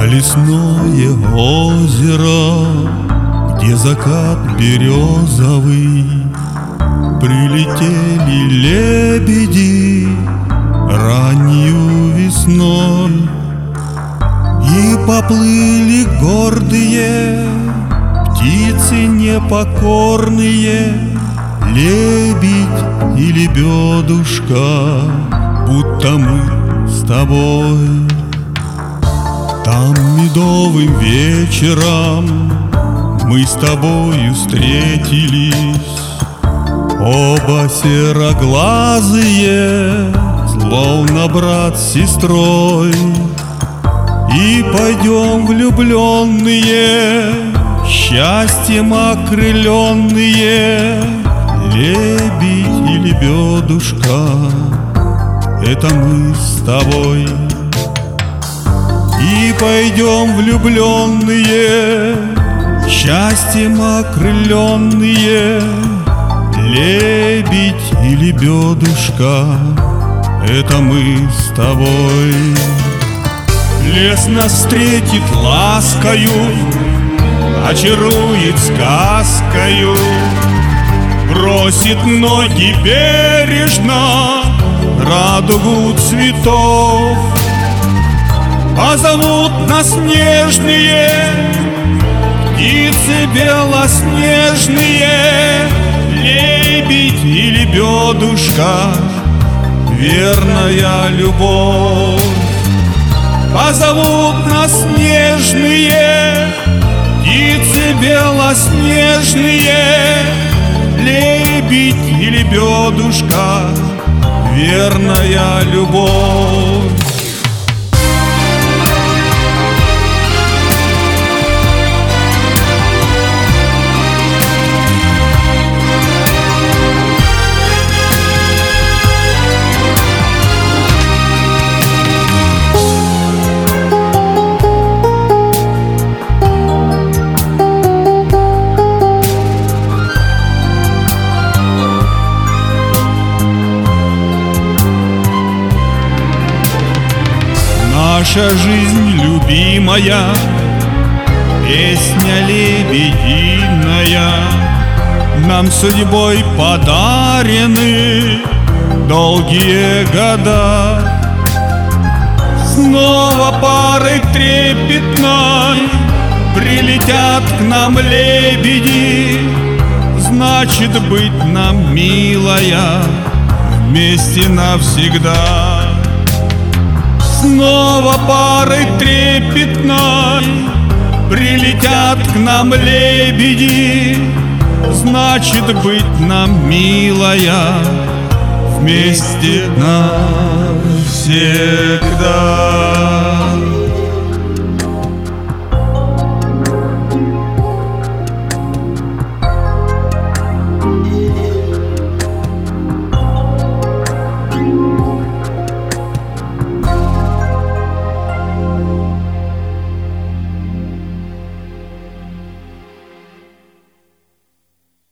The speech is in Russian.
лесное озеро, где закат березовый, прилетели лебеди раннюю весной и поплыли гордые птицы непокорные, лебедь и лебедушка, будто мы с тобой. Там медовым вечером мы с тобою встретились, оба сероглазые, словно брат с сестрой. И пойдем влюбленные, счастьем окрыленные, лебедь и лебедушка, это мы с тобой. И пойдем влюбленные, счастьем окрыленные, лебедь и лебедушка, это мы с тобой. Лес нас встретит ласкою, очарует сказкою, бросит ноги бережно, радугу цветов. Позовут нас нежные птицы белоснежные, лебедь и лебедушка, верная любовь. Позовут нас нежные птицы белоснежные, лебедь и лебедушка, верная любовь. Наша жизнь любимая, песня лебединая, нам судьбой подарены долгие года. Снова парой трепетной прилетят к нам лебеди, значит быть нам, милая, вместе навсегда. Снова парой трепетной прилетят к нам лебеди, значит быть нам, милая, вместе навсегда.